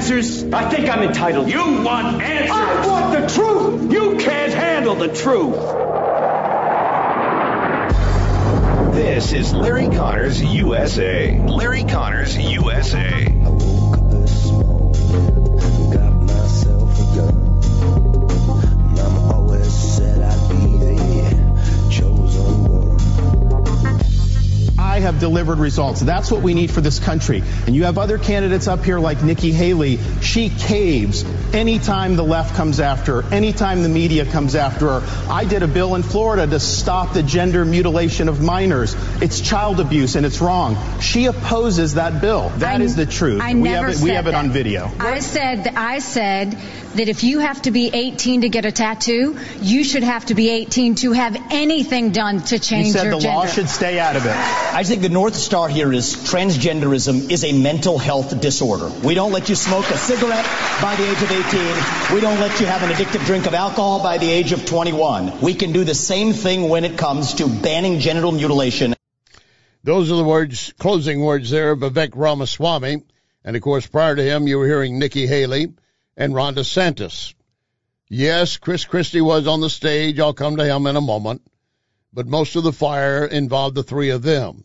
answers? I think I'm entitled. You want answers? I want the truth! You can't handle the truth. This is Larry Connors USA. Larry Connors USA. I woke up this morning, got myself a gun. Mama always said I'd be the chosen one. I have delivered results. That's what we need for this country. And you have other candidates up here like Nikki Haley. She caves anytime the left comes after her, anytime the media comes after her. I did a bill in Florida to stop the gender mutilation of minors. It's child abuse and it's wrong. She opposes that bill. That is the truth. We have it on video. I said that if you have to be 18 to get a tattoo, you should have to be 18 to have anything done to change your gender. You said the law should stay out of it. I think the North Star here is transgenderism is a mental health disorder. We don't let you smoke a cigarette by the age of 18. We don't let you have an addictive drink of alcohol by the age of 21. We can do the same thing when it comes to banning genital mutilation. Those are the words, closing words there of Vivek Ramaswamy. And, of course, prior to him, you were hearing Nikki Haley and Ron DeSantis. Yes, Chris Christie was on the stage. I'll come to him in a moment. But most of the fire involved the three of them.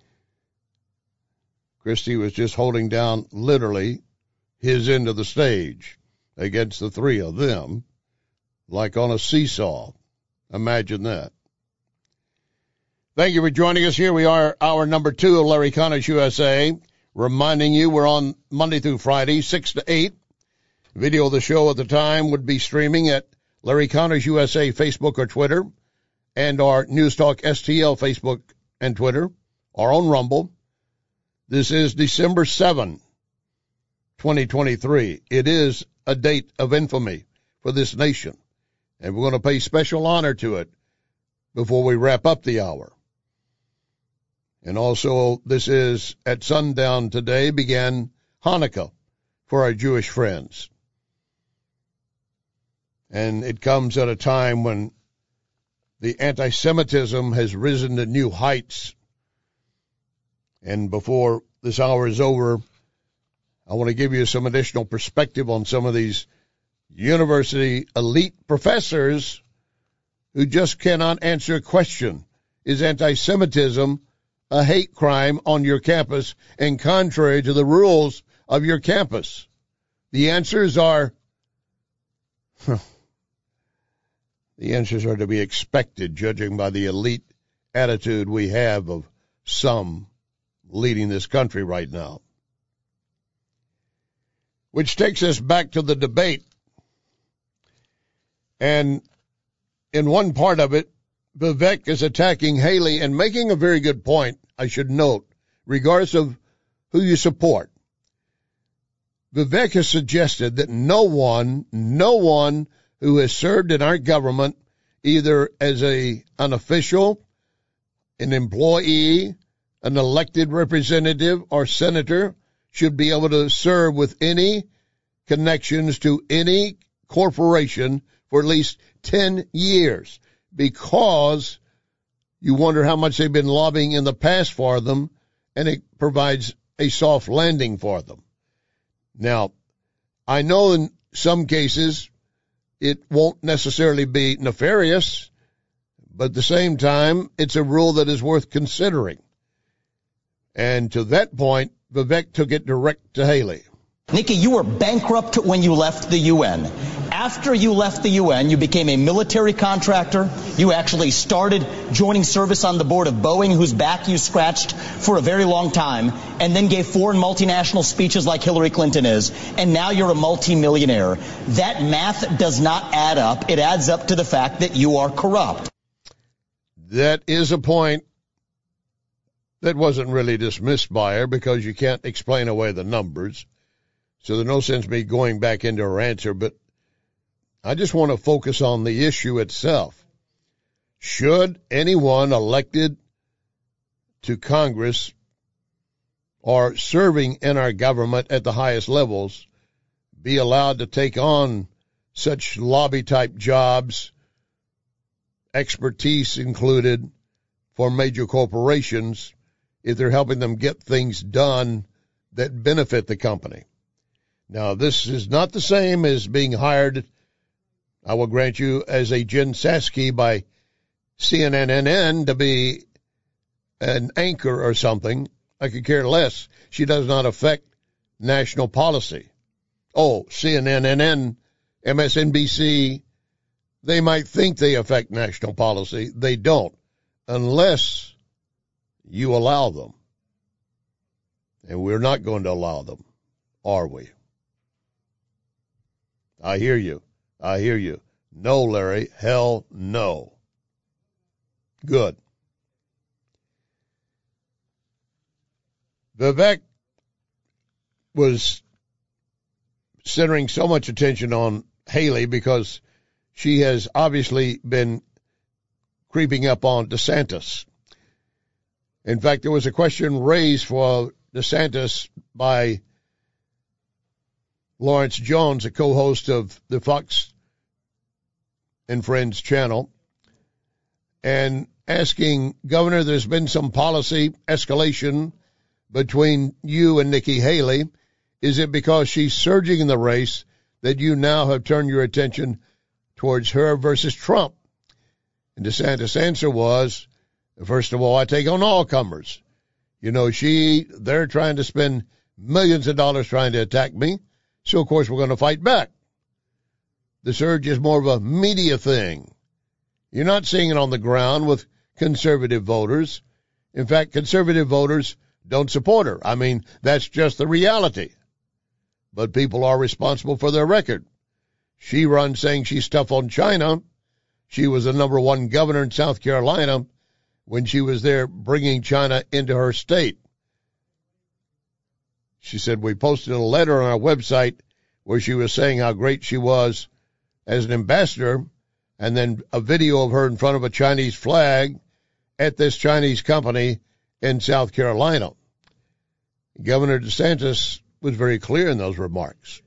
Christie was just holding down, literally, his end of the stage against the three of them, like on a seesaw. Imagine that. Thank you for joining us here. We are hour number 2 of Larry Connors USA, reminding you we're on Monday through Friday, 6 to 8. Video of the show at the time would be streaming at Larry Connors USA Facebook or Twitter, and our News Talk STL Facebook and Twitter, or on Rumble. This is December 7, 2023. It is a date of infamy for this nation, and we're going to pay special honor to it before we wrap up the hour. And also, this is at sundown today, began Hanukkah for our Jewish friends. And it comes at a time when the anti-Semitism has risen to new heights. And before this hour is over, I want to give you some additional perspective on some of these university elite professors who just cannot answer a question. Is anti-Semitism a hate crime on your campus and contrary to the rules of your campus? The answers are... The answers are to be expected, judging by the elite attitude we have of some leading this country right now. Which takes us back to the debate. And in one part of it, Vivek is attacking Haley and making a very good point, I should note, regardless of who you support. Vivek has suggested that no one who has served in our government, either as an official, an employee, an elected representative, or senator, should be able to serve with any connections to any corporation for at least 10 years, because you wonder how much they've been lobbying in the past for them, and it provides a soft landing for them. Now, I know in some cases it won't necessarily be nefarious, but at the same time, it's a rule that is worth considering. And to that point, Vivek took it direct to Haley. Nikki, you were bankrupt when you left the UN. After you left the UN, you became a military contractor. You actually started joining service on the board of Boeing, whose back you scratched for a very long time, and then gave foreign multinational speeches like Hillary Clinton is. And now you're a multimillionaire. That math does not add up. It adds up to the fact that you are corrupt. That is a point that wasn't really dismissed by her, because you can't explain away the numbers. So there's no sense me going back into her answer, but I just want to focus on the issue itself. Should anyone elected to Congress or serving in our government at the highest levels be allowed to take on such lobby-type jobs, expertise included, for major corporations if they're helping them get things done that benefit the company? Now, this is not the same as being hired, I will grant you, as a Jen Psaki by CNN to be an anchor or something. I could care less. She does not affect national policy. Oh, CNN, MSNBC, they might think they affect national policy. They don't, unless you allow them. And we're not going to allow them, are we? I hear you. I hear you. No, Larry. Hell no. Good. Vivek was centering so much attention on Haley because she has obviously been creeping up on DeSantis. In fact, there was a question raised for DeSantis by Lawrence Jones, a co-host of the Fox and Friends channel, and asking, Governor, there's been some policy escalation between you and Nikki Haley. Is it because she's surging in the race that you now have turned your attention towards her versus Trump? And DeSantis' answer was, first of all, I take on all comers. You know, they're trying to spend millions of dollars trying to attack me, so of course we're going to fight back. The surge is more of a media thing. You're not seeing it on the ground with conservative voters. In fact, conservative voters don't support her. I mean, that's just the reality. But people are responsible for their record. She runs saying she's tough on China. She was the number one governor in South Carolina when she was there bringing China into her state. She said, we posted a letter on our website where she was saying how great she was as an ambassador, and then a video of her in front of a Chinese flag at this Chinese company in South Carolina. Governor DeSantis was very clear in those remarks.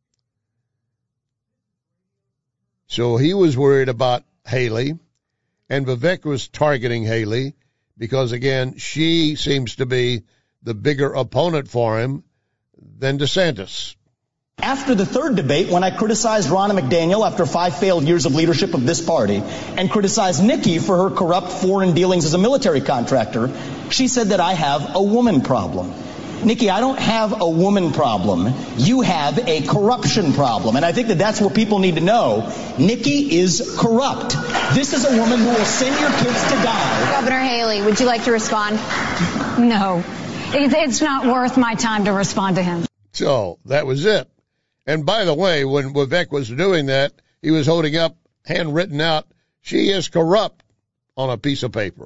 So he was worried about Haley, and Vivek was targeting Haley because, again, she seems to be the bigger opponent for him than DeSantis. After the third debate, when I criticized Ronna McDaniel after 5 failed years of leadership of this party and criticized Nikki for her corrupt foreign dealings as a military contractor, she said that I have a woman problem. Nikki, I don't have a woman problem. You have a corruption problem. And I think that that's what people need to know. Nikki is corrupt. This is a woman who will send your kids to die. Governor Haley, would you like to respond? No. It's not worth my time to respond to him. So that was it. And by the way, when Vivek was doing that, he was holding up, handwritten out, she is corrupt on a piece of paper.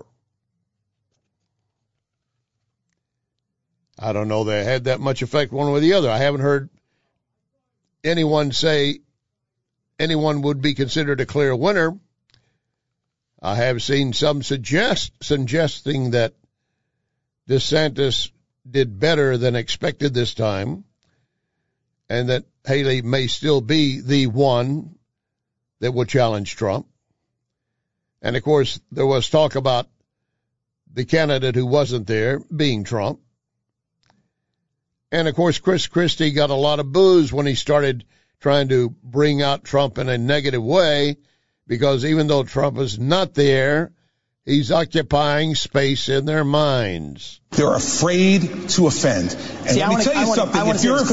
I don't know they had that much effect one way or the other. I haven't heard anyone say anyone would be considered a clear winner. I have seen some suggesting that DeSantis did better than expected this time, and that Haley may still be the one that will challenge Trump. And, of course, there was talk about the candidate who wasn't there being Trump. And, of course, Chris Christie got a lot of boos when he started trying to bring out Trump in a negative way, because even though Trump is not there, he's occupying space in their minds. They're afraid to offend. And let me tell you something. If you're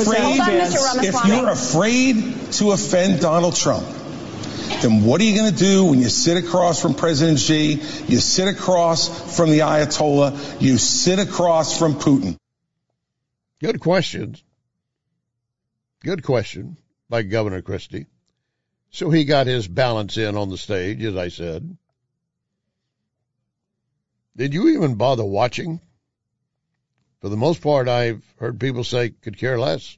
afraid to offend Donald Trump, then what are you going to do when you sit across from President Xi, you sit across from the Ayatollah, you sit across from Putin? Good question. Good question by Governor Christie. So he got his balance in on the stage, as I said. Did you even bother watching? For the most part, I've heard people say could care less.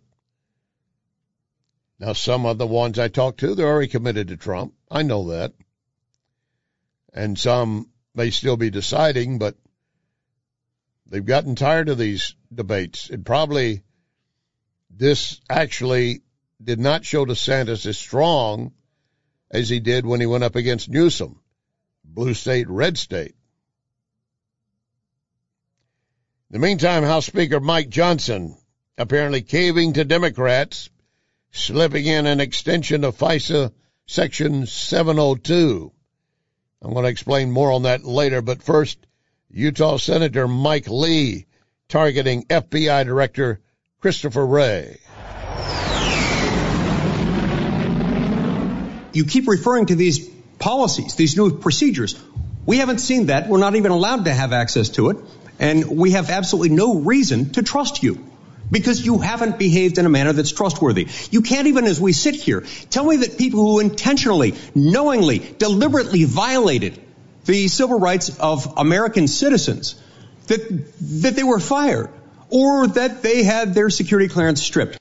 Now, some of the ones I talked to, they're already committed to Trump. I know that. And some may still be deciding, but they've gotten tired of these debates. And probably this actually did not show DeSantis as strong as he did when he went up against Newsom. Blue state, red state. In the meantime, House Speaker Mike Johnson apparently caving to Democrats slipping in an extension of FISA Section 702. I'm going to explain more on that later, but first, Utah Senator Mike Lee targeting FBI Director Christopher Wray. You keep referring to these policies, these new procedures. We haven't seen that. We're not even allowed to have access to it. And we have absolutely no reason to trust you because you haven't behaved in a manner that's trustworthy. You can't even, as we sit here, tell me that people who intentionally, knowingly, deliberately violated the civil rights of American citizens, that they were fired or that they had their security clearance stripped.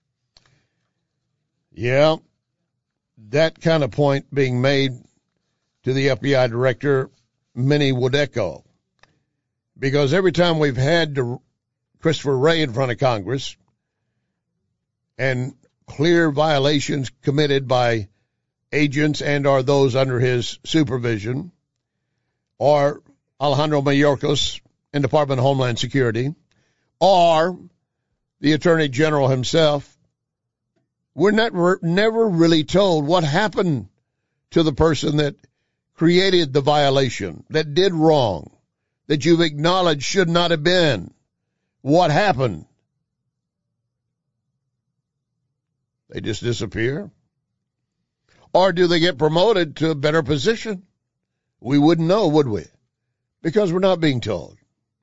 Yeah, that kind of point being made to the FBI director, many would echo. Because every time we've had Christopher Wray in front of Congress and clear violations committed by agents and or those under his supervision, or Alejandro Mayorkas in Department of Homeland Security, or the Attorney General himself, we're never really told what happened to the person that created the violation, that did wrong, that you've acknowledged should not have been. What happened? They just disappear? Or do they get promoted to a better position? We wouldn't know, would we? Because we're not being told.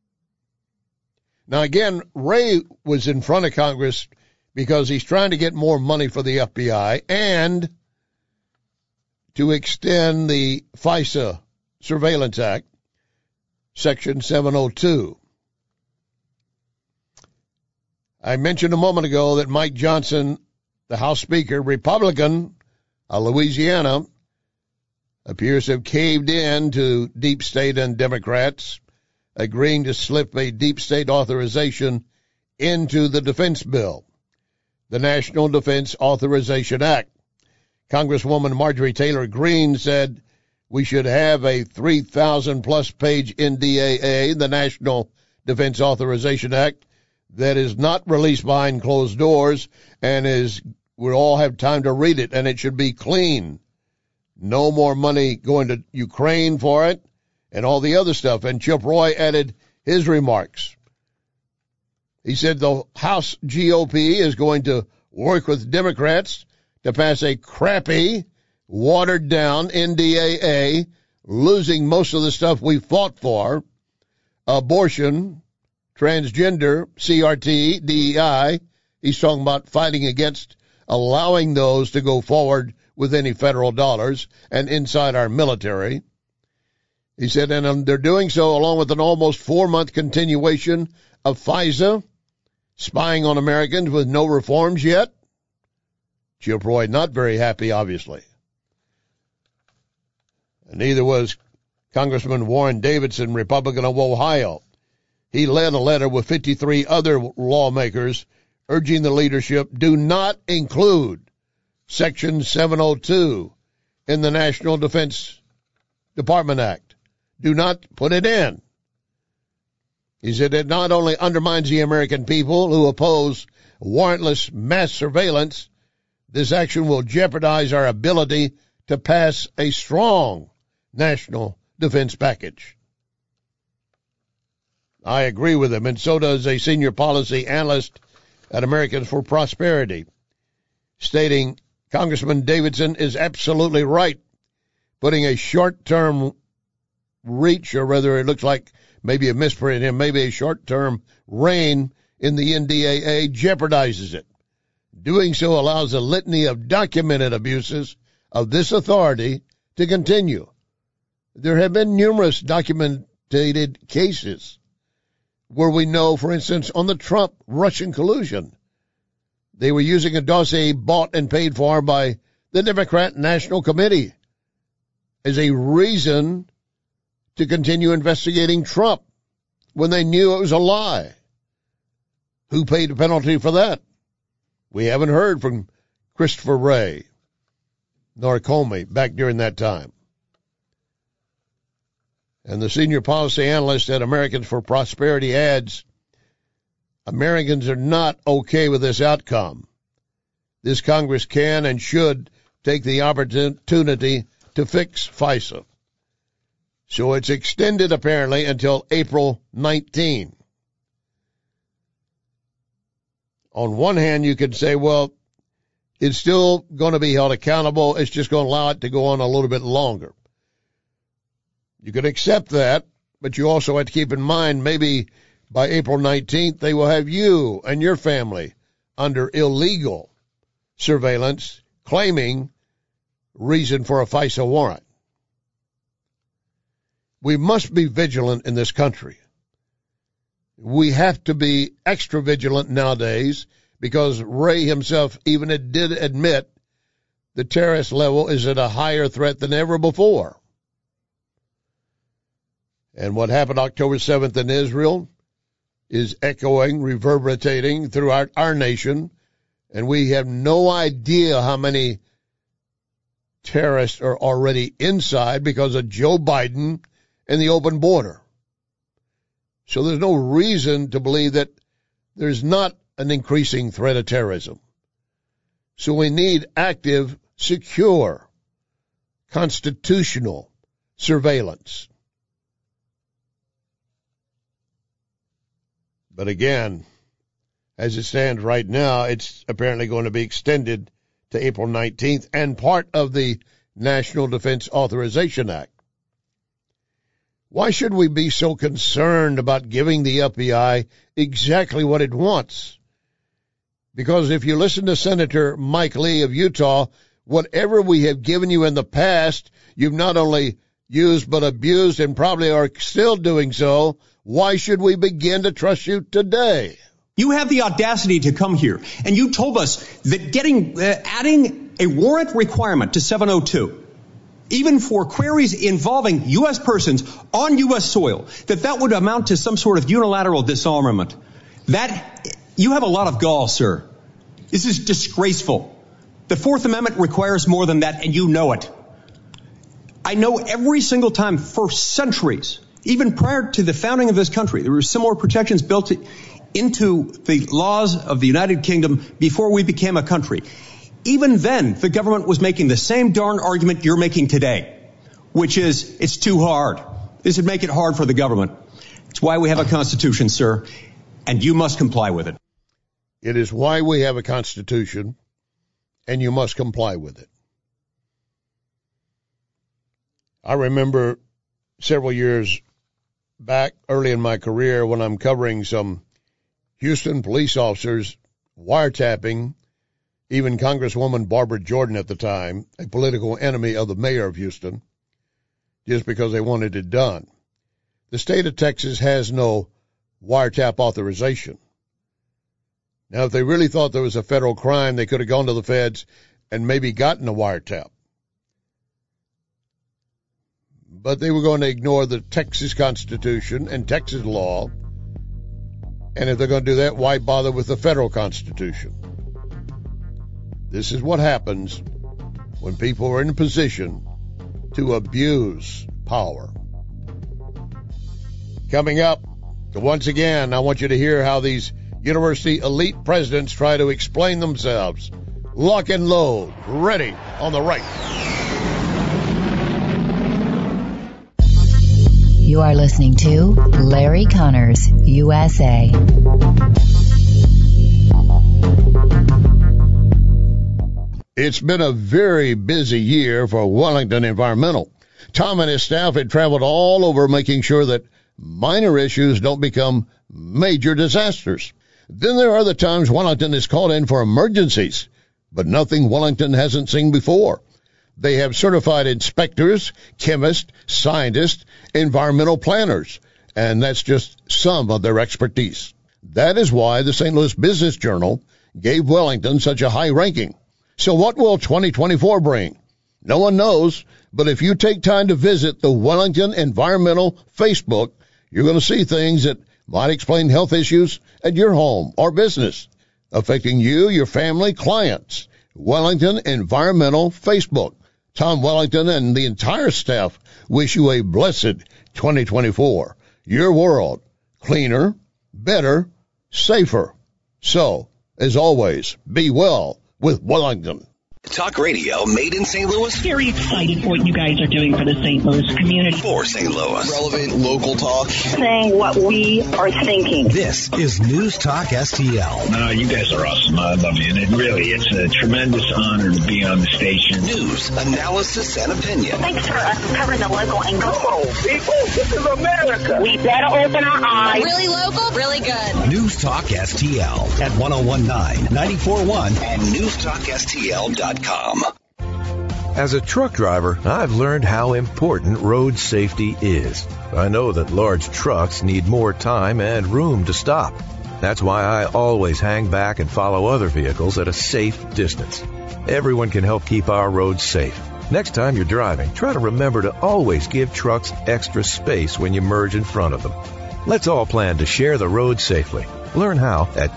Now, again, Wray was in front of Congress because he's trying to get more money for the FBI and to extend the FISA Surveillance Act, Section 702. I mentioned a moment ago that Mike Johnson, the House Speaker, Republican of Louisiana, appears to have caved in to deep state and Democrats, agreeing to slip a deep state authorization into the defense bill, the National Defense Authorization Act. Congresswoman Marjorie Taylor Greene said we should have a 3,000-plus page NDAA, the National Defense Authorization Act, that is not released behind closed doors and we'll all have time to read it, and it should be clean. No more money going to Ukraine for it and all the other stuff. And Chip Roy added his remarks. He said the House GOP is going to work with Democrats to pass a crappy, watered-down NDAA, losing most of the stuff we fought for, abortion, transgender, CRT, DEI. He's talking about fighting against allowing those to go forward with any federal dollars and inside our military. He said, and they're doing so along with an almost 4-month continuation of FISA, spying on Americans with no reforms yet. Chip Roy not very happy, obviously. And neither was Congressman Warren Davidson, Republican of Ohio. He led a letter with 53 other lawmakers urging the leadership do not include Section 702 in the National Defense Department Act. Do not put it in. He said it not only undermines the American people who oppose warrantless mass surveillance, this action will jeopardize our ability to pass a strong national defense package. I agree with him, and so does a senior policy analyst at Americans for Prosperity, stating Congressman Davidson is absolutely right, putting a short-term reach, or rather it looks like maybe a misprint here, maybe a short-term reign in the NDAA jeopardizes it. Doing so allows a litany of documented abuses of this authority to continue. There have been numerous documented cases where we know, for instance, on the Trump-Russian collusion, they were using a dossier bought and paid for by the Democrat National Committee as a reason to continue investigating Trump when they knew it was a lie. Who paid the penalty for that? We haven't heard from Christopher Wray nor Comey back during that time. And the senior policy analyst at Americans for Prosperity adds, Americans are not okay with this outcome. This Congress can and should take the opportunity to fix FISA. So it's extended apparently until April 19. On one hand, you could say, well, it's still going to be held accountable. It's just going to allow it to go on a little bit longer. You can accept that, but you also have to keep in mind maybe by April 19th, they will have you and your family under illegal surveillance, claiming reason for a FISA warrant. We must be vigilant in this country. We have to be extra vigilant nowadays because Wray himself even did admit the terrorist level is at a higher threat than ever before. And what happened October 7th in Israel is echoing, reverberating throughout our nation, and we have no idea how many terrorists are already inside because of Joe Biden and the open border. So there's no reason to believe that there's not an increasing threat of terrorism. So we need active, secure, constitutional surveillance. But again, as it stands right now, it's apparently going to be extended to April 19th and part of the National Defense Authorization Act. Why should we be so concerned about giving the FBI exactly what it wants? Because if you listen to Senator Mike Lee of Utah, whatever we have given you in the past, you've not only used but abused and probably are still doing so. Why should we begin to trust you today? You have the audacity to come here, and you told us that adding a warrant requirement to 702, even for queries involving U.S. persons on U.S. soil, that would amount to some sort of unilateral disarmament. You have a lot of gall, sir. This is disgraceful. The Fourth Amendment requires more than that, and you know it. I know every single time for centuries, even prior to the founding of this country, there were similar protections built into the laws of the United Kingdom before we became a country. Even then, the government was making the same darn argument you're making today, which is it's too hard. This would make it hard for the government. It's why we have a Constitution, sir, and you must comply with it. It is why we have a Constitution, and you must comply with it. I remember several years back, early in my career, when I'm covering some Houston police officers wiretapping even Congresswoman Barbara Jordan at the time, a political enemy of the mayor of Houston, just because they wanted it done. The state of Texas has no wiretap authorization. Now, if they really thought there was a federal crime, they could have gone to the feds and maybe gotten a wiretap. But they were going to ignore the Texas Constitution and Texas law. And if they're going to do that, why bother with the federal Constitution? This is what happens when people are in a position to abuse power. Coming up, once again, I want you to hear how these university elite presidents try to explain themselves. Lock and load. Ready on the right. You are listening to Larry Connors, USA. It's been a very busy year for Wellington Environmental. Tom and his staff had traveled all over making sure that minor issues don't become major disasters. Then there are other times Wellington is called in for emergencies, but nothing Wellington hasn't seen before. They have certified inspectors, chemists, scientists, environmental planners, and that's just some of their expertise. That is why the St. Louis Business Journal gave Wellington such a high ranking. So what will 2024 bring? No one knows, but if you take time to visit the Wellington Environmental Facebook, you're going to see things that might explain health issues at your home or business, affecting you, your family, clients. Wellington Environmental Facebook. Tom Wellington and the entire staff wish you a blessed 2024. Your world, cleaner, better, safer. So, as always, be well, with Wellington. Talk radio made in St. Louis. Very excited for what you guys are doing for the St. Louis community. For St. Louis. Relevant local talk. Saying what we are thinking. This is News Talk STL. No, you guys are awesome. I love you. And it's a tremendous honor to be on the station. News, analysis, and opinion. Thanks for covering the local angle. Oh, people, this is America. We better open our eyes. Really local, really good. News Talk STL at 1019, 94.1, and newstalkstl.com. As a truck driver, I've learned how important road safety is. I know that large trucks need more time and room to stop. That's why I always hang back and follow other vehicles at a safe distance. Everyone can help keep our roads safe. Next time you're driving, try to remember to always give trucks extra space when you merge in front of them. Let's all plan to share the road safely. Learn how at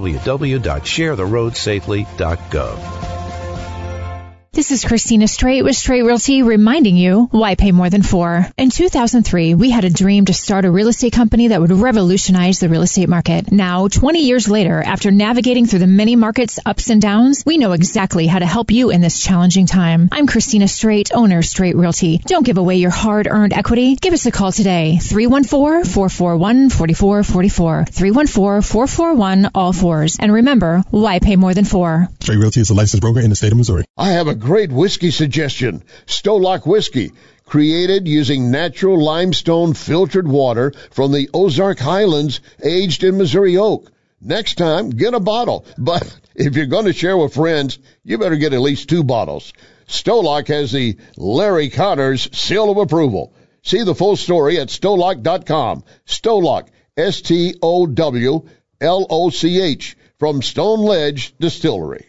www.sharetheroadsafely.gov. This is Christina Straight with Straight Realty reminding you why pay more than for. In 2003, we had a dream to start a real estate company that would revolutionize the real estate market. Now, 20 years later, after navigating through the many market's ups and downs, we know exactly how to help you in this challenging time. I'm Christina Straight, owner Straight Realty. Don't give away your hard-earned equity. Give us a call today, 314-441-4444, 314-441-all-4s. And remember, why pay more than for? Straight Realty is a licensed broker in the state of Missouri. I have a great whiskey suggestion. Stolock Whiskey, created using natural limestone filtered water from the Ozark Highlands, aged in Missouri oak. Next time, get a bottle. But if you're going to share with friends, you better get at least 2 bottles. Stolock has the Larry Connors seal of approval. See the full story at Stolock.com. Stolock, Stowloch, from Stone Ledge Distillery.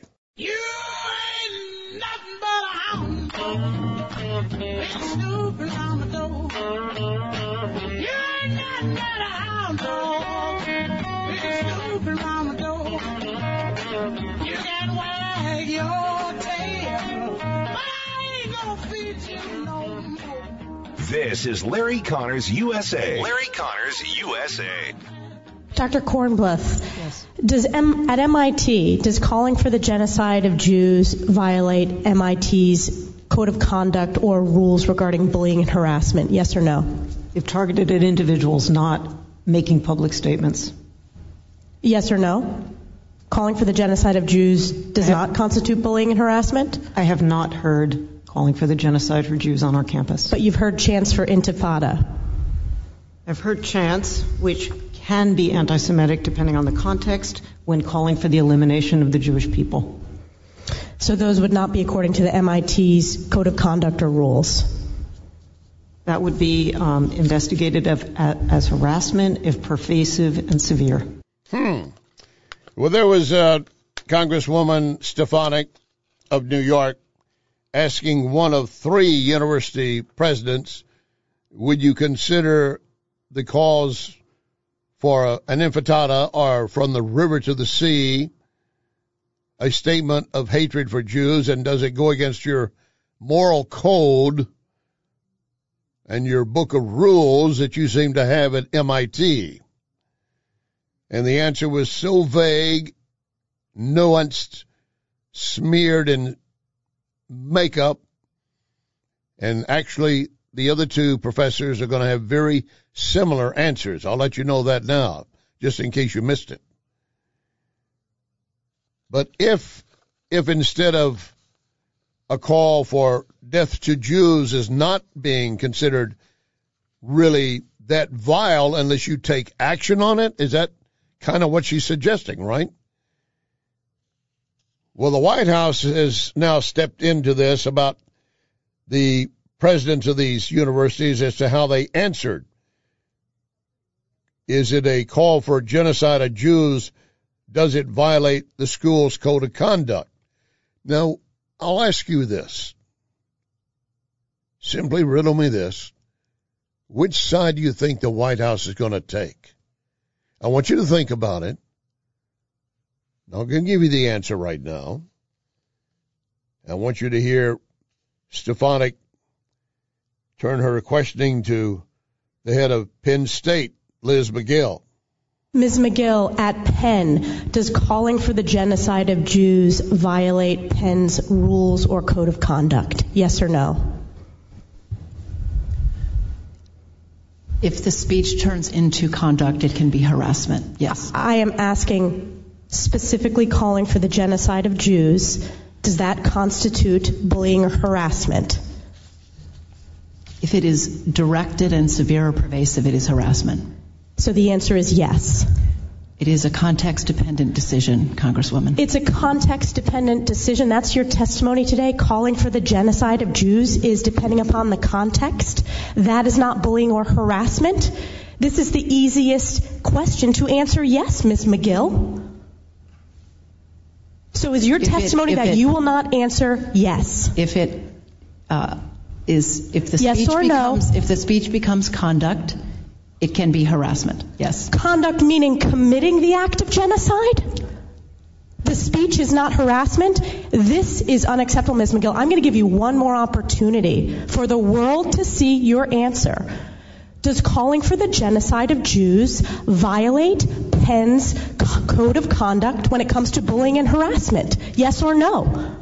This is Larry Connors USA. Larry Connors USA. Dr. Kornbluth, yes. At MIT, does calling for the genocide of Jews violate MIT's code of conduct or rules regarding bullying and harassment? Yes or no? If targeted at individuals, not making public statements. Yes or no? Calling for the genocide of Jews does not constitute bullying and harassment? I have not heard calling for the genocide for Jews on our campus. But you've heard chants for intifada. I've heard chants which can be anti-Semitic depending on the context when calling for the elimination of the Jewish people. So those would not be according to the MIT's code of conduct or rules? That would be investigated as harassment if pervasive and severe. Well, there was Congresswoman Stefanik of New York asking one of 3 university presidents, would you consider the cause for an intifada or from the river to the sea a statement of hatred for Jews, and does it go against your moral code and your book of rules that you seem to have at MIT? And the answer was so vague, nuanced, smeared in makeup, and actually the other 2 professors are going to have very similar answers. I'll let you know that now, just in case you missed it. But if instead of a call for death to Jews is not being considered really that vile unless you take action on it, is that kind of what she's suggesting, right? Well, the White House has now stepped into this about the presidents of these universities as to how they answered. Is it a call for genocide of Jews? Does it violate the school's code of conduct? Now, I'll ask you this. Simply riddle me this. Which side do you think the White House is going to take? I want you to think about it. I'm not going to give you the answer right now. I want you to hear Stefanik turn her questioning to the head of Penn State, Liz McGill. Ms. McGill, at Penn, does calling for the genocide of Jews violate Penn's rules or code of conduct? Yes or no? If the speech turns into conduct, it can be harassment, yes. I am asking specifically calling for the genocide of Jews. Does that constitute bullying or harassment? If it is directed and severe or pervasive, it is harassment. So the answer is yes. It is a context-dependent decision, Congresswoman. It's a context-dependent decision. That's your testimony today. Calling for the genocide of Jews is depending upon the context. That is not bullying or harassment. This is the easiest question to answer yes, Ms. McGill. So is your testimony that you will not answer yes? If it is, if the yes speech or becomes, no? if the speech becomes conduct, it can be harassment, yes. Conduct meaning committing the act of genocide? The speech is not harassment? This is unacceptable, Ms. McGill. I'm going to give you one more opportunity for the world to see your answer. Does calling for the genocide of Jews violate Penn's code of conduct when it comes to bullying and harassment? Yes or no?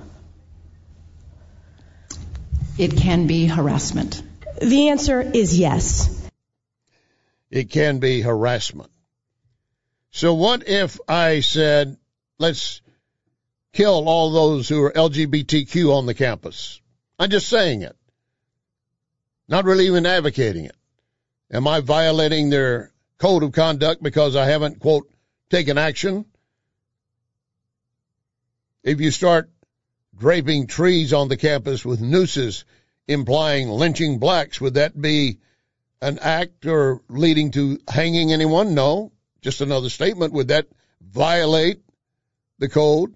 It can be harassment. The answer is yes. It can be harassment. So what if I said, let's kill all those who are LGBTQ on the campus? I'm just saying it. Not really even advocating it. Am I violating their code of conduct because I haven't, quote, taken action? If you start draping trees on the campus with nooses implying lynching blacks, would that be an act or leading to hanging anyone? No. Just another statement. Would that violate the code?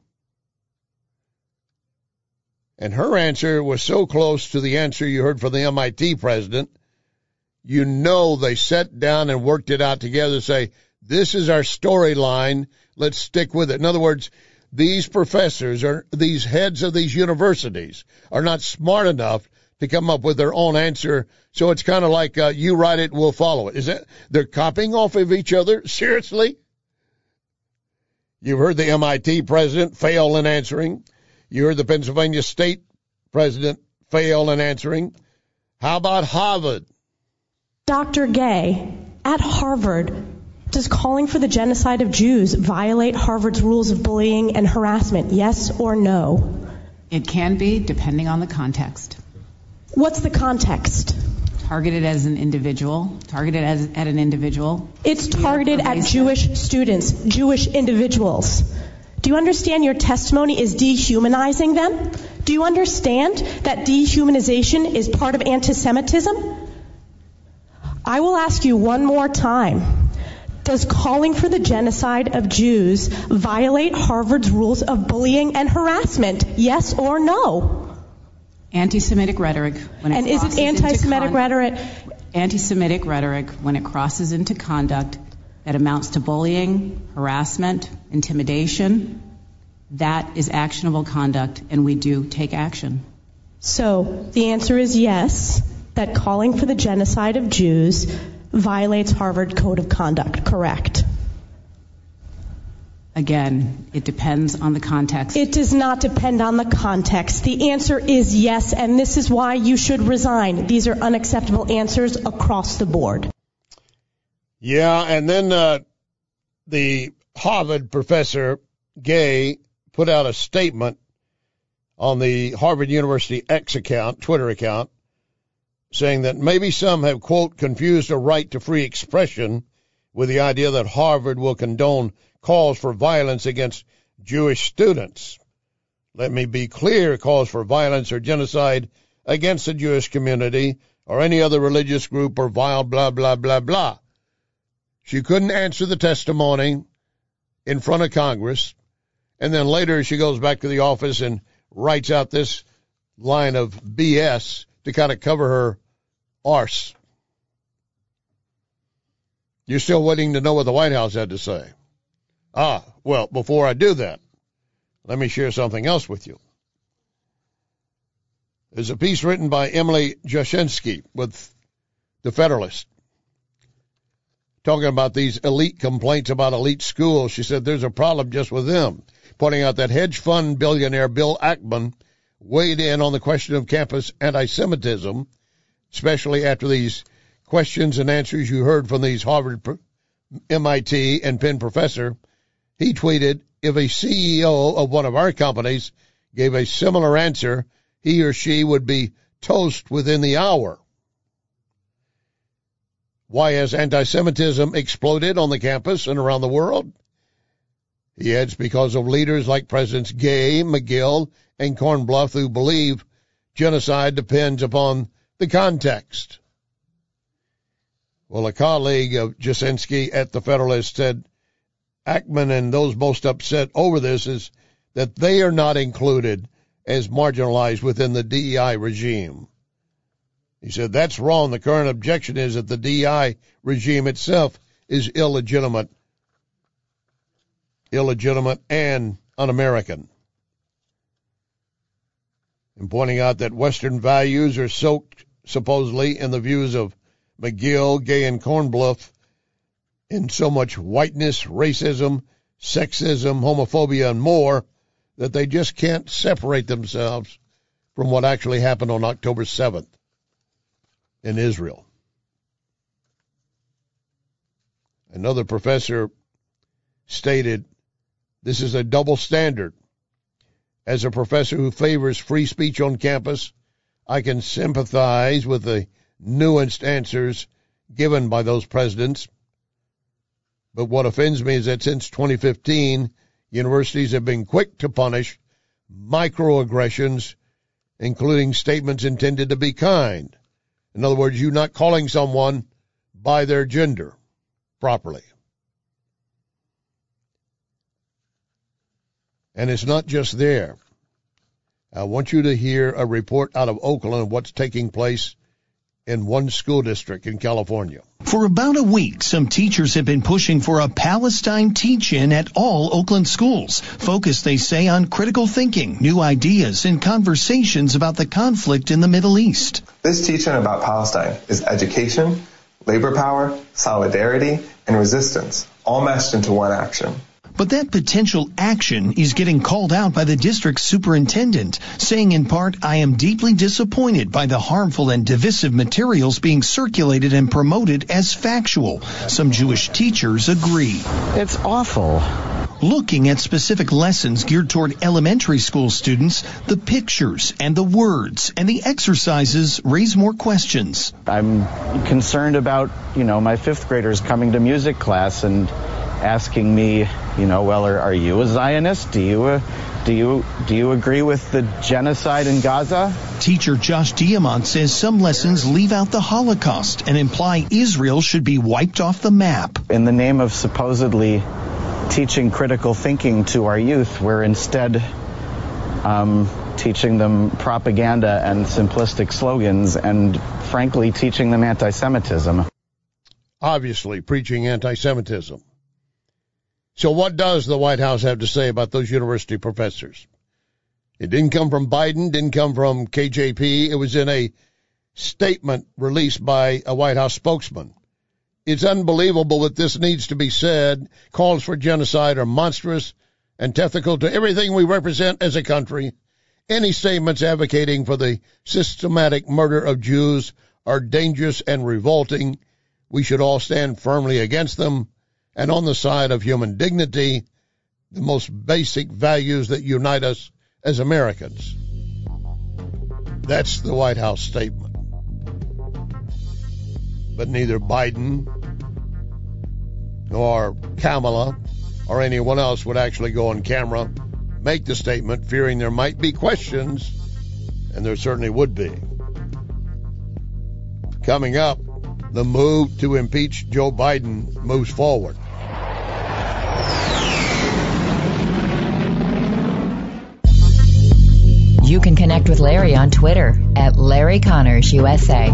And her answer was so close to the answer you heard from the MIT president. You know they sat down and worked it out together to say, this is our storyline, let's stick with it. In other words, these professors, or these heads of these universities, are not smart enough to come up with their own answer. So it's kind of like you write it, we'll follow it. Is that they're copying off of each other? Seriously? You've heard the MIT president fail in answering. You heard the Pennsylvania State president fail in answering. How about Harvard? Dr. Gay, at Harvard, does calling for the genocide of Jews violate Harvard's rules of bullying and harassment? Yes or no? It can be, depending on the context. What's the context? Targeted as an individual. Targeted at an individual. It's targeted at Jewish students, Jewish individuals. Do you understand your testimony is dehumanizing them? Do you understand that dehumanization is part of anti-Semitism? I will ask you one more time. Does calling for the genocide of Jews violate Harvard's rules of bullying and harassment? Yes or no? Anti-Semitic rhetoric. And is it anti-Semitic rhetoric? Anti-Semitic rhetoric when it crosses into conduct that amounts to bullying, harassment, intimidation, that is actionable conduct, and we do take action. So the answer is yes, that calling for the genocide of Jews violates Harvard Code of Conduct, correct? Again, it depends on the context. It does not depend on the context. The answer is yes, and this is why you should resign. These are unacceptable answers across the board. Yeah, and then the Harvard professor, Gay, put out a statement on the Harvard University X account, Twitter account, saying that maybe some have, quote, confused a right to free expression with the idea that Harvard will condone calls for violence against Jewish students. Let me be clear, calls for violence or genocide against the Jewish community or any other religious group or vile blah, blah, blah, blah. She couldn't answer the testimony in front of Congress, and then later she goes back to the office and writes out this line of BS to kind of cover her arse. You're still waiting to know what the White House had to say. Well, before I do that, let me share something else with you. There's a piece written by Emily Jashinsky with The Federalist talking about these elite complaints about elite schools. She said there's a problem just with them, pointing out that hedge fund billionaire Bill Ackman weighed in on the question of campus anti-Semitism, especially after these questions and answers you heard from these Harvard, MIT, and Penn professor. He tweeted, if a CEO of one of our companies gave a similar answer, he or she would be toast within the hour. Why has anti-Semitism exploded on the campus and around the world? He adds, because of leaders like Presidents Gay, McGill, and Kornbluth who believe genocide depends upon the context. Well, a colleague of Jasinski at the Federalist said Ackman and those most upset over this is that they are not included as marginalized within the DEI regime. He said that's wrong. The current objection is that the DEI regime itself is illegitimate and un-American. And pointing out that Western values are soaked, supposedly, in the views of McGill, Gay, and Kornbluth in so much whiteness, racism, sexism, homophobia, and more that they just can't separate themselves from what actually happened on October 7th in Israel. Another professor stated, this is a double standard. As a professor who favors free speech on campus, I can sympathize with the nuanced answers given by those presidents. But what offends me is that since 2015, universities have been quick to punish microaggressions, including statements intended to be kind. In other words, you not calling someone by their gender properly. And it's not just there. I want you to hear a report out of Oakland of what's taking place in one school district in California. For about a week, some teachers have been pushing for a Palestine teach-in at all Oakland schools, focused, they say, on critical thinking, new ideas, and conversations about the conflict in the Middle East. This teach-in about Palestine is education, labor power, solidarity, and resistance, all meshed into one action. But that potential action is getting called out by the district's superintendent, saying in part, I am deeply disappointed by the harmful and divisive materials being circulated and promoted as factual. Some Jewish teachers agree. It's awful. Looking at specific lessons geared toward elementary school students, the pictures and the words and the exercises raise more questions. I'm concerned about, my fifth graders coming to music class and asking me, well, are you a Zionist? Do you agree with the genocide in Gaza? Teacher Josh Diamant says some lessons leave out the Holocaust and imply Israel should be wiped off the map. In the name of supposedly teaching critical thinking to our youth, we're instead teaching them propaganda and simplistic slogans and, frankly, teaching them anti-Semitism. Obviously, preaching anti-Semitism. So what does the White House have to say about those university professors? It didn't come from Biden, didn't come from KJP. It was in a statement released by a White House spokesman. It's unbelievable that this needs to be said. Calls for genocide are monstrous, antithetical to everything we represent as a country. Any statements advocating for the systematic murder of Jews are dangerous and revolting. We should all stand firmly against them and on the side of human dignity, the most basic values that unite us as Americans. That's the White House statement. But neither Biden nor Kamala or anyone else would actually go on camera, make the statement, fearing there might be questions, and there certainly would be. Coming up, the move to impeach Joe Biden moves forward. You can connect with Larry on Twitter at Larry Connors USA.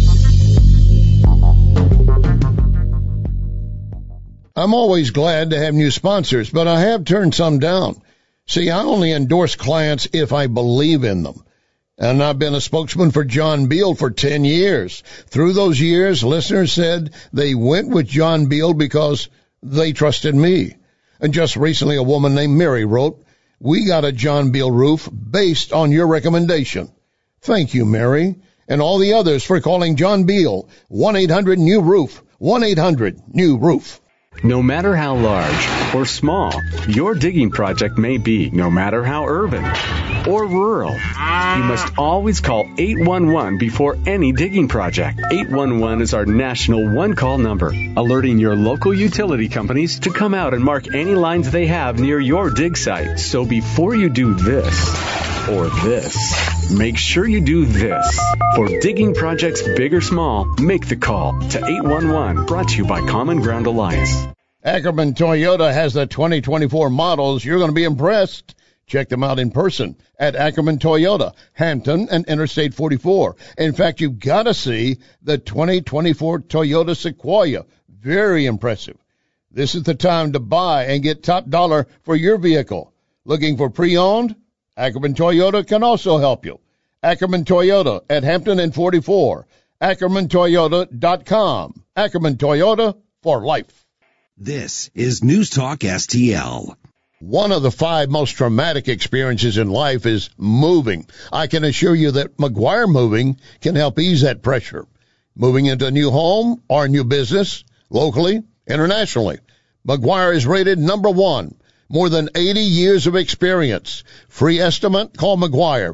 I'm always glad to have new sponsors, but I have turned some down. See, I only endorse clients if I believe in them. And I've been a spokesman for John Beal for 10 years. Through those years, listeners said they went with John Beal because they trusted me. And just recently, a woman named Mary wrote, "We got a John Beal roof based on your recommendation." Thank you, Mary, and all the others for calling John Beal. 1-800-NEW-ROOF. 1-800-NEW-ROOF. No matter how large or small your digging project may be, no matter how urban or rural, you must always call 811 before any digging project. 811 is our national one-call number, alerting your local utility companies to come out and mark any lines they have near your dig site. So before you do this or this, make sure you do this. For digging projects big or small, make the call to 811. Brought to you by Common Ground Alliance. Ackerman Toyota has the 2024 models. You're going to be impressed. Check them out in person at Ackerman Toyota, Hampton and Interstate 44. In fact, you've got to see the 2024 Toyota Sequoia. Very impressive. This is the time to buy and get top dollar for your vehicle. Looking for pre-owned? Ackerman Toyota can also help you. Ackerman Toyota at Hampton and 44. AckermanToyota.com. Ackerman Toyota for life. This is News Talk STL. One of the 5 most traumatic experiences in life is moving. I can assure you that McGuire Moving can help ease that pressure. Moving into a new home or a new business, locally, internationally. McGuire is rated number 1. More than 80 years of experience. Free estimate? Call McGuire.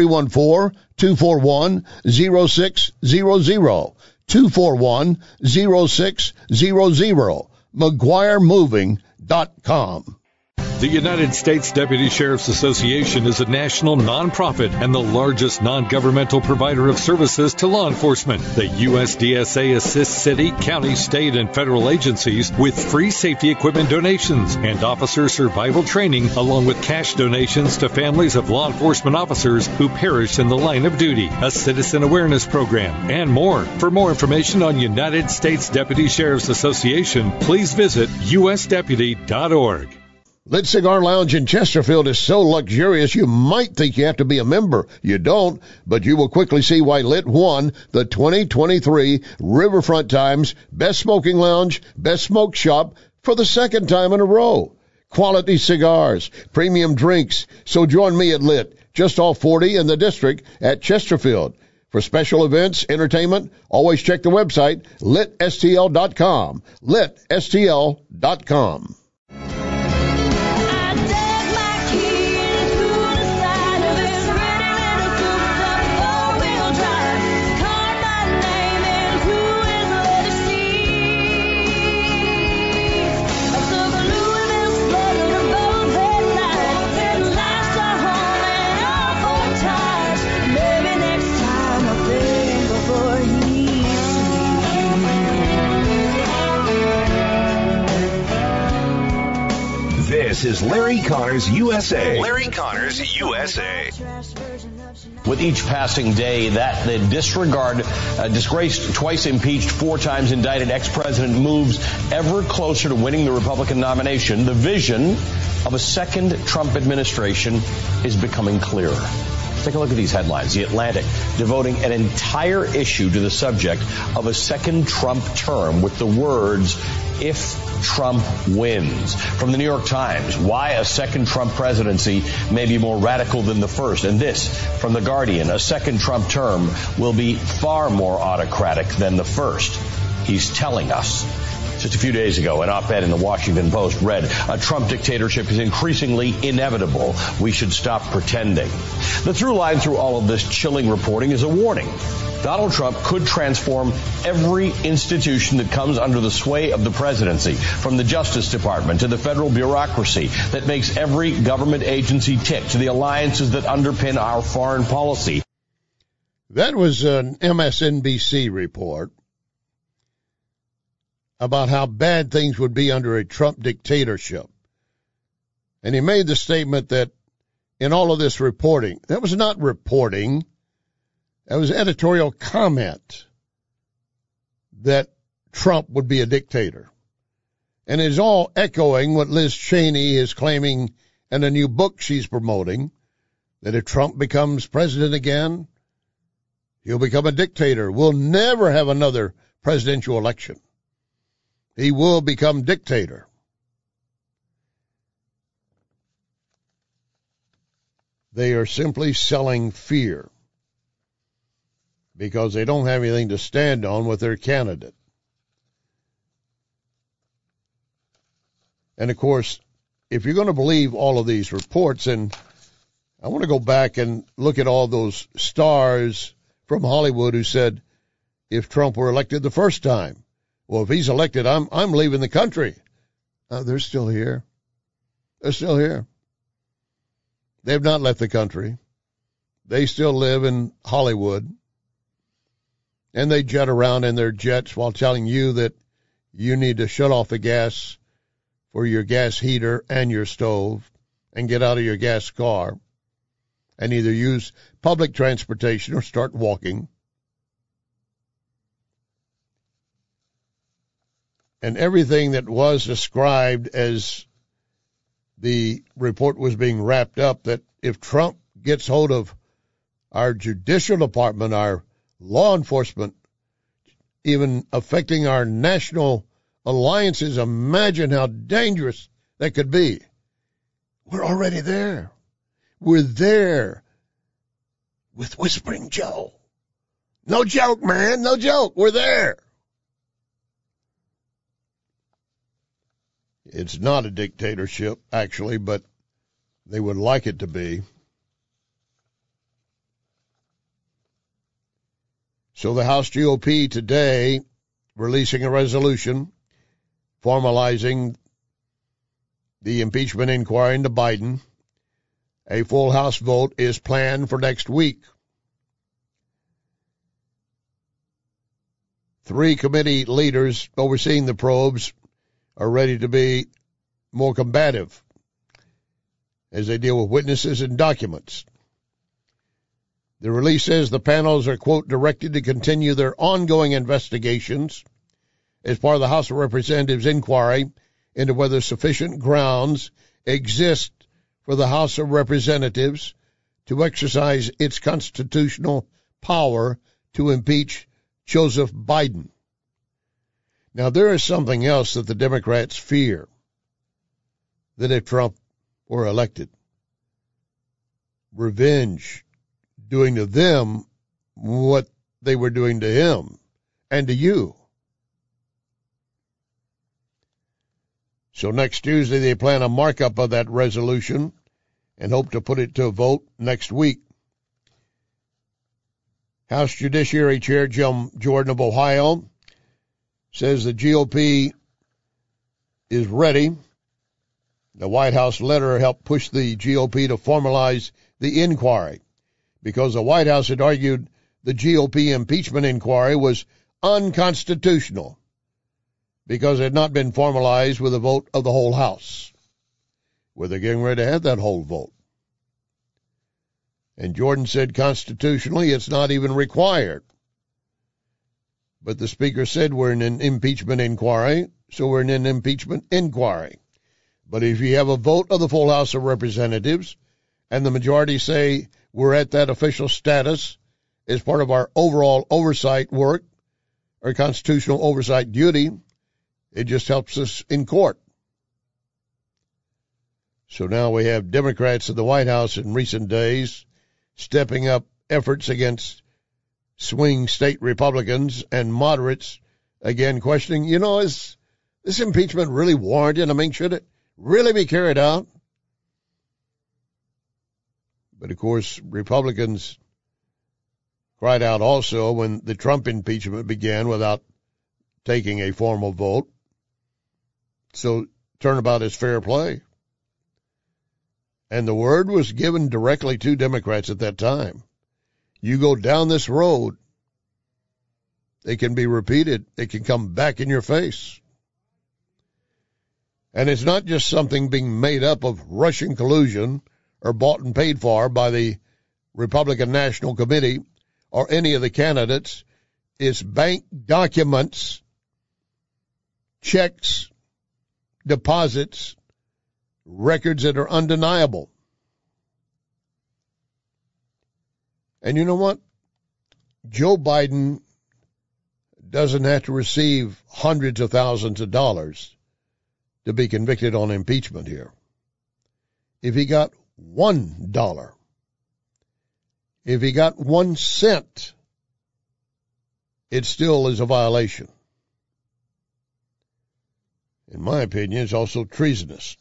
314-241-0600. 241-0600. McGuireMoving.com. The United States Deputy Sheriff's Association is a national nonprofit and the largest non-governmental provider of services to law enforcement. The USDSA assists city, county, state, and federal agencies with free safety equipment donations and officer survival training, along with cash donations to families of law enforcement officers who perished in the line of duty, a citizen awareness program, and more. For more information on United States Deputy Sheriff's Association, please visit usdeputy.org. Lit Cigar Lounge in Chesterfield is so luxurious you might think you have to be a member. You don't, but you will quickly see why Lit won the 2023 Riverfront Times Best Smoking Lounge, Best Smoke Shop for the second time in a row. Quality cigars, premium drinks. So join me at Lit, just off 40 in the district at Chesterfield. For special events, entertainment, always check the website, litstl.com. litstl.com. This is Larry Connors USA. Larry Connors USA. With each passing day, that the disgraced, twice impeached, 4 times indicted ex-president moves ever closer to winning the Republican nomination, the vision of a second Trump administration is becoming clearer. Take a look at these headlines. The Atlantic devoting an entire issue to the subject of a second Trump term with the words, "If Trump wins." From the New York Times, why a second Trump presidency may be more radical than the first. And this from The Guardian, a second Trump term will be far more autocratic than the first. He's telling us. Just a few days ago, an op-ed in the Washington Post read, "A Trump dictatorship is increasingly inevitable. We should stop pretending." The through line through all of this chilling reporting is a warning. Donald Trump could transform every institution that comes under the sway of the presidency, from the Justice Department to the federal bureaucracy that makes every government agency tick, to the alliances that underpin our foreign policy. That was an MSNBC report about how bad things would be under a Trump dictatorship. And he made the statement that in all of this reporting, that was not reporting, that was editorial comment that Trump would be a dictator. And it's all echoing what Liz Cheney is claiming in a new book she's promoting, that if Trump becomes president again, he'll become a dictator. We'll never have another presidential election. He will become dictator. They are simply selling fear because they don't have anything to stand on with their candidate. And, of course, if you're going to believe all of these reports, and I want to go back and look at all those stars from Hollywood who said if Trump were elected the first time, well, if he's elected, I'm leaving the country. They're still here. They're still here. They've not left the country. They still live in Hollywood. And they jet around in their jets while telling you that you need to shut off the gas for your gas heater and your stove and get out of your gas car and either use public transportation or start walking. And everything that was described as the report was being wrapped up, that if Trump gets hold of our judicial department, our law enforcement, even affecting our national alliances, imagine how dangerous that could be. We're already there. We're there with Whispering Joe. No joke, man. No joke. We're there. It's not a dictatorship, actually, but they would like it to be. So the House GOP today releasing a resolution formalizing the impeachment inquiry into Biden. A full House vote is planned for next week. 3 committee leaders overseeing the probes are ready to be more combative as they deal with witnesses and documents. The release says the panels are, quote, directed to continue their ongoing investigations as part of the House of Representatives inquiry into whether sufficient grounds exist for the House of Representatives to exercise its constitutional power to impeach Joseph Biden. Now, there is something else that the Democrats fear, that if Trump were elected, revenge, doing to them what they were doing to him and to you. So next Tuesday, they plan a markup of that resolution and hope to put it to a vote next week. House Judiciary Chair Jim Jordan of Ohio says the GOP is ready. The White House letter helped push the GOP to formalize the inquiry because the White House had argued the GOP impeachment inquiry was unconstitutional because it had not been formalized with a vote of the whole House. Well, they're getting ready to have that whole vote. And Jordan said constitutionally it's not even required. But the Speaker said we're in an impeachment inquiry, so we're in an impeachment inquiry. But if you have a vote of the full House of Representatives and the majority say we're at that official status as part of our overall oversight work or constitutional oversight duty, it just helps us in court. So now we have Democrats in the White House in recent days stepping up efforts against swing state Republicans and moderates, again questioning, is this impeachment really warranted? I mean, should it really be carried out? But, of course, Republicans cried out also when the Trump impeachment began without taking a formal vote. So turnabout is fair play. And the word was given directly to Democrats at that time. You go down this road, it can be repeated. It can come back in your face. And it's not just something being made up of Russian collusion or bought and paid for by the Republican National Committee or any of the candidates. It's bank documents, checks, deposits, records that are undeniable. And you know what? Joe Biden doesn't have to receive hundreds of thousands of dollars to be convicted on impeachment here. If he got $1, if he got 1 cent, it still is a violation. In my opinion, it's also treasonous.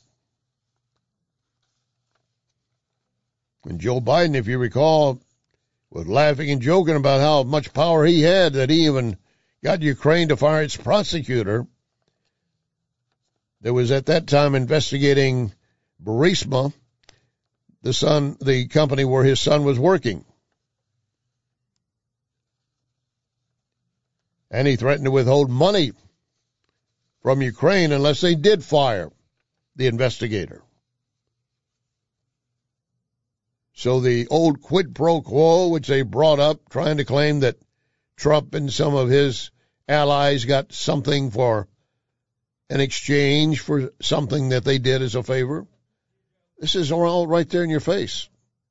And Joe Biden, if you recall, was laughing and joking about how much power he had, that he even got Ukraine to fire its prosecutor that was at that time investigating Burisma, the company where his son was working. And he threatened to withhold money from Ukraine unless they did fire the investigator. So the old quid pro quo, which they brought up, trying to claim that Trump and some of his allies got something for an exchange for something that they did as a favor, this is all right there in your face.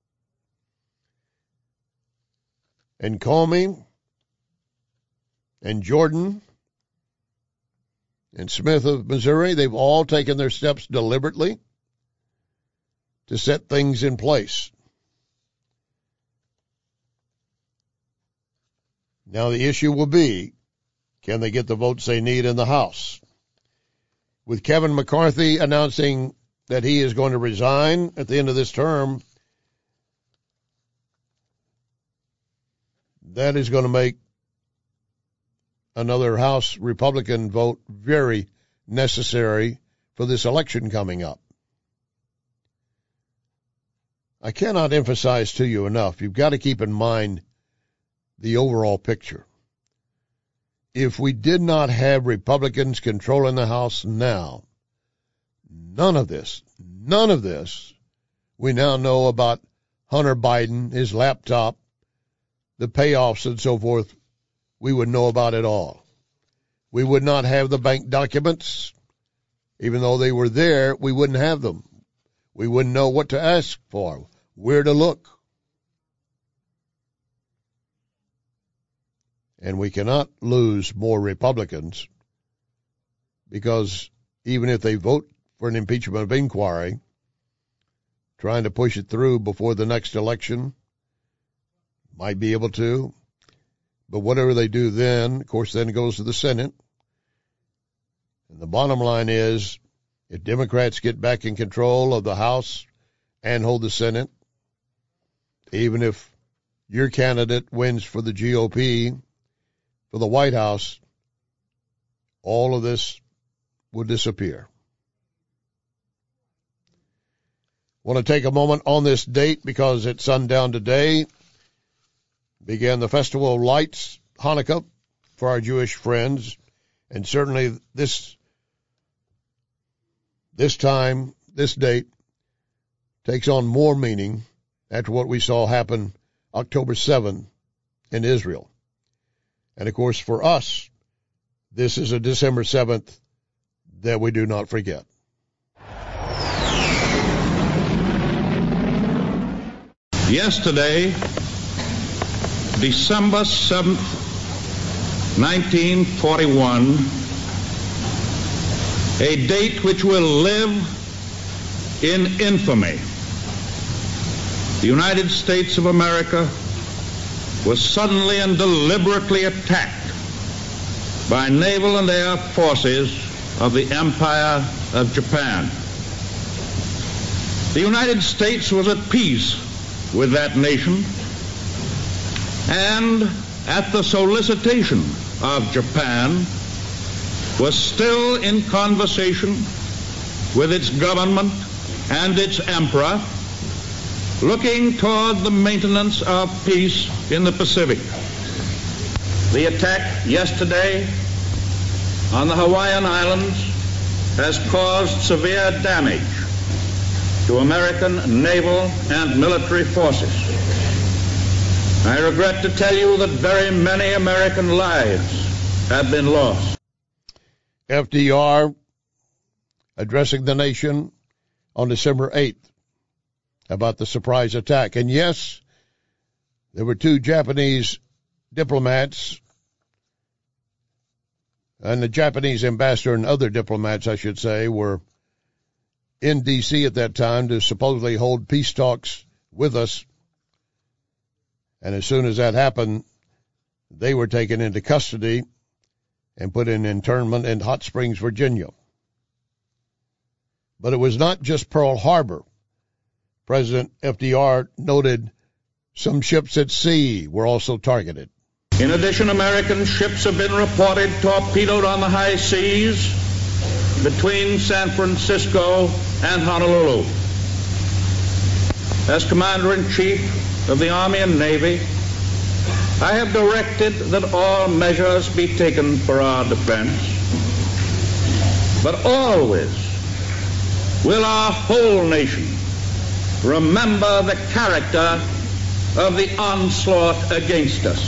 And Comey and Jordan and Smith of Missouri, they've all taken their steps deliberately to set things in place. Now the issue will be, can they get the votes they need in the House? With Kevin McCarthy announcing that he is going to resign at the end of this term, that is going to make another House Republican vote very necessary for this election coming up. I cannot emphasize to you enough, you've got to keep in mind the overall picture. If we did not have Republicans controlling the House now, none of this we now know about Hunter Biden, his laptop, the payoffs and so forth, we would know about it all. We would not have the bank documents. Even though they were there, we wouldn't have them. We wouldn't know what to ask for, where to look. And we cannot lose more Republicans, because even if they vote for an impeachment of inquiry, trying to push it through before the next election, might be able to. But whatever they do then, of course, then it goes to the Senate. And the bottom line is, if Democrats get back in control of the House and hold the Senate, even if your candidate wins for the GOP, for the White House, all of this would disappear. I want to take a moment on this date because at sundown today began the Festival of Lights, Hanukkah, for our Jewish friends. And certainly this time, this date, takes on more meaning after what we saw happen October 7th in Israel. And, of course, for us, this is a December 7th that we do not forget. Yesterday, December 7th, 1941, a date which will live in infamy. The United States of America was suddenly and deliberately attacked by naval and air forces of the Empire of Japan. The United States was at peace with that nation, and at the solicitation of Japan, was still in conversation with its government and its emperor, looking toward the maintenance of peace in the Pacific. The attack yesterday on the Hawaiian Islands has caused severe damage to American naval and military forces. I regret to tell you that very many American lives have been lost. FDR addressing the nation on December 8th about the surprise attack. And yes, There were 2 Japanese diplomats, and the Japanese ambassador and other diplomats, I should say, were in D.C. at that time to supposedly hold peace talks with us. And as soon as that happened, they were taken into custody and put in internment in Hot Springs, Virginia. But it was not just Pearl Harbor. President FDR noted some ships at sea were also targeted. In addition, American ships have been reported torpedoed on the high seas between San Francisco and Honolulu. As Commander-in-Chief of the Army and Navy, I have directed that all measures be taken for our defense, but always will our whole nation remember the character of the onslaught against us.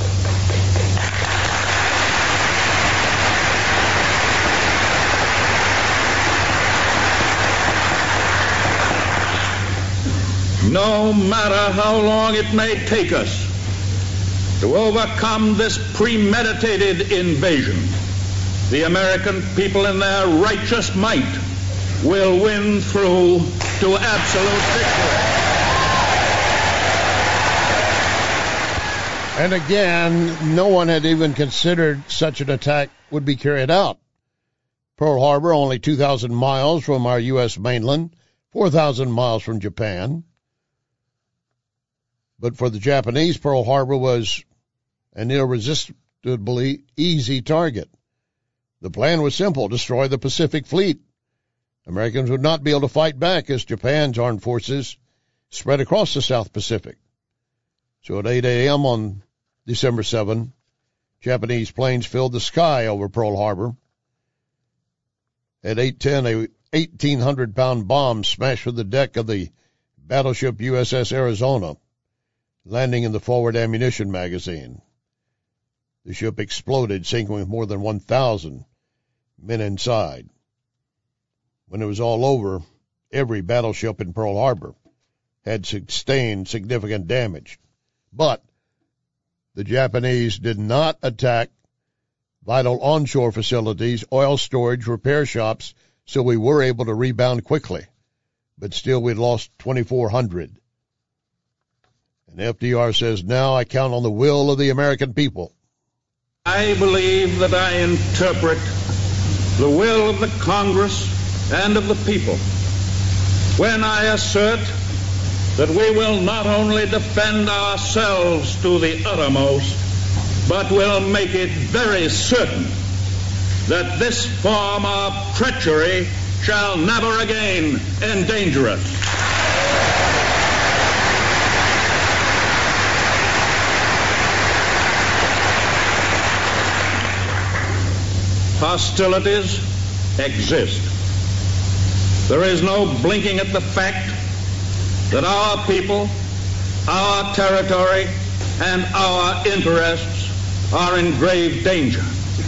No matter how long it may take us to overcome this premeditated invasion, the American people in their righteous might will win through to absolute victory. And again, no one had even considered such an attack would be carried out. Pearl Harbor, only 2,000 miles from our U.S. mainland, 4,000 miles from Japan. But for the Japanese, Pearl Harbor was an irresistibly easy target. The plan was simple: destroy the Pacific Fleet. Americans would not be able to fight back as Japan's armed forces spread across the South Pacific. So at 8 a.m. on December 7, Japanese planes filled the sky over Pearl Harbor. At 8:10, a 1,800-pound bomb smashed through the deck of the battleship USS Arizona, landing in the forward ammunition magazine. The ship exploded, sinking with more than 1,000 men inside. When it was all over, every battleship in Pearl Harbor had sustained significant damage. But the Japanese did not attack vital onshore facilities, oil storage, repair shops, so we were able to rebound quickly. But still, we'd lost 2,400. And FDR says, now I count on the will of the American people. I believe that I interpret the will of the Congress and of the people when I assert that we will not only defend ourselves to the uttermost, but will make it very certain that this form of treachery shall never again endanger us. Hostilities exist. There is no blinking at the fact that our people, our territory, and our interests are in grave danger.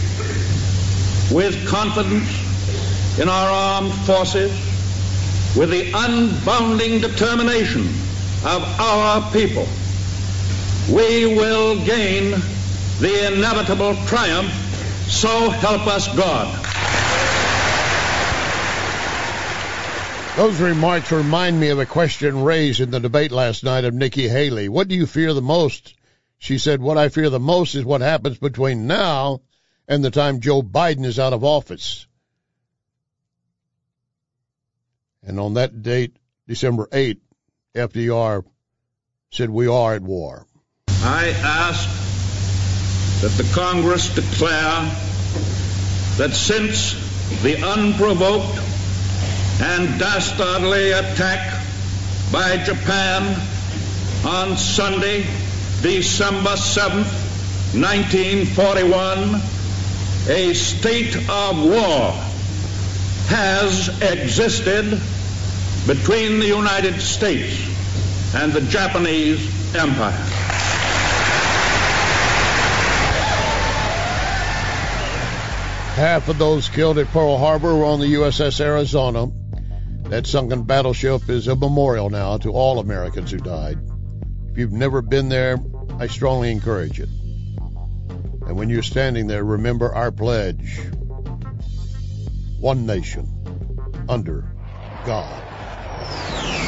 With confidence in our armed forces, with the unbounding determination of our people, we will gain the inevitable triumph. So help us God. Those remarks remind me of a question raised in the debate last night of Nikki Haley. What do you fear the most? She said, what I fear the most is what happens between now and the time Joe Biden is out of office. And on that date, December 8, FDR said, we are at war. I ask that the Congress declare that since the unprovoked and dastardly attack by Japan on Sunday, December 7th, 1941, a state of war has existed between the United States and the Japanese Empire. Half of those killed at Pearl Harbor were on the USS Arizona. That sunken battleship is a memorial now to all Americans who died If you've never been there, I strongly encourage it. And when you're standing there, remember our pledge. One nation under God.